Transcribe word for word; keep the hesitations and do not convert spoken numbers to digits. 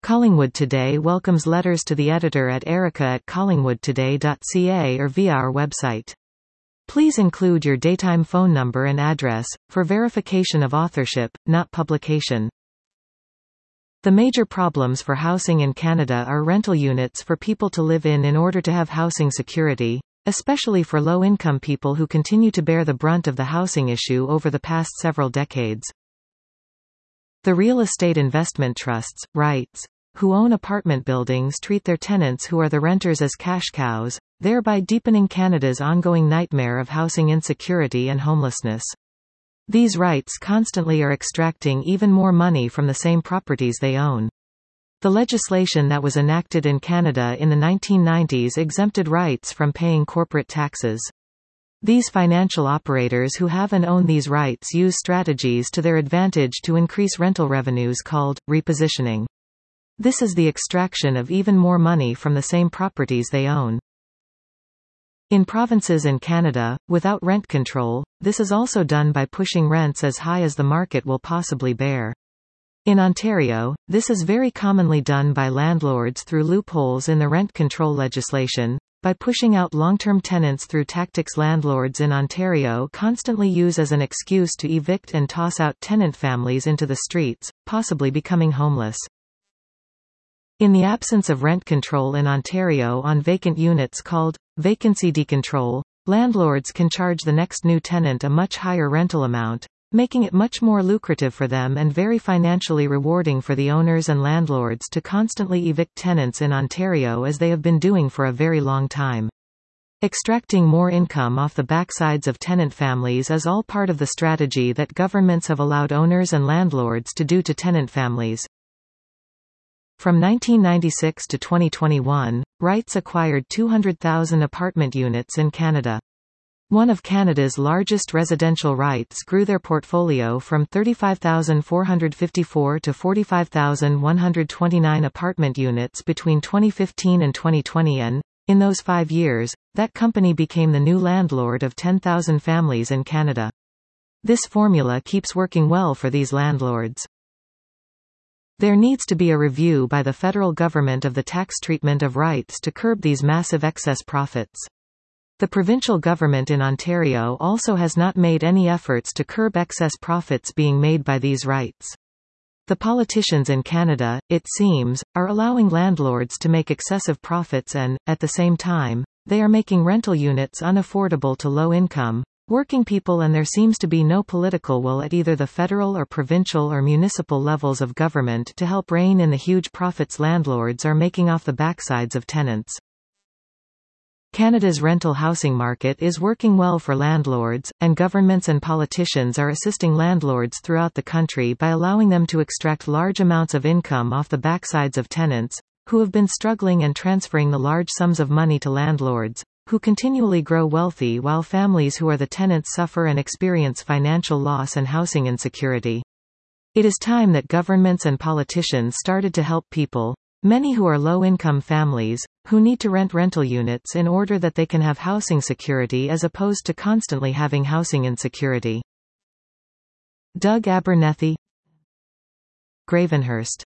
Collingwood Today welcomes letters to the editor at erica at collingwoodtoday dot c a or via our website. Please include your daytime phone number and address, for verification of authorship, not publication. The major problems for housing in Canada are rental units for people to live in in order to have housing security, especially for low-income people who continue to bear the brunt of the housing issue over the past several decades. The real estate investment trusts, REITs, who own apartment buildings treat their tenants who are the renters as cash cows, thereby deepening Canada's ongoing nightmare of housing insecurity and homelessness. These REITs constantly are extracting even more money from the same properties they own. The legislation that was enacted in Canada in the nineteen nineties exempted REITs from paying corporate taxes. These financial operators who have and own these REITs use strategies to their advantage to increase rental revenues called repositioning. This is the extraction of even more money from the same properties they own. In provinces in Canada, without rent control, this is also done by pushing rents as high as the market will possibly bear. In Ontario, this is very commonly done by landlords through loopholes in the rent control legislation, by pushing out long-term tenants through tactics landlords in Ontario constantly use as an excuse to evict and toss out tenant families into the streets, possibly becoming homeless. In the absence of rent control in Ontario on vacant units called vacancy decontrol, landlords can charge the next new tenant a much higher rental amount, making it much more lucrative for them and very financially rewarding for the owners and landlords to constantly evict tenants in Ontario as they have been doing for a very long time. Extracting more income off the backsides of tenant families is all part of the strategy that governments have allowed owners and landlords to do to tenant families. From nineteen ninety-six to twenty twenty-one, REITs acquired two hundred thousand apartment units in Canada. One of Canada's largest residential REITs grew their portfolio from thirty-five thousand four hundred fifty-four to forty-five thousand one hundred twenty-nine apartment units between twenty fifteen and twenty twenty and, in those five years, that company became the new landlord of ten thousand families in Canada. This formula keeps working well for these landlords. There needs to be a review by the federal government of the tax treatment of REITs to curb these massive excess profits. The provincial government in Ontario also has not made any efforts to curb excess profits being made by these REITs. The politicians in Canada, it seems, are allowing landlords to make excessive profits and, at the same time, they are making rental units unaffordable to low-income, working people, and there seems to be no political will at either the federal or provincial or municipal levels of government to help rein in the huge profits landlords are making off the backsides of tenants. Canada's rental housing market is working well for landlords, and governments and politicians are assisting landlords throughout the country by allowing them to extract large amounts of income off the backsides of tenants, who have been struggling, and transferring the large sums of money to landlords, who continually grow wealthy while families who are the tenants suffer and experience financial loss and housing insecurity. It is time that governments and politicians started to help people, many who are low-income families, who need to rent rental units in order that they can have housing security as opposed to constantly having housing insecurity. Doug Abernethy, Gravenhurst.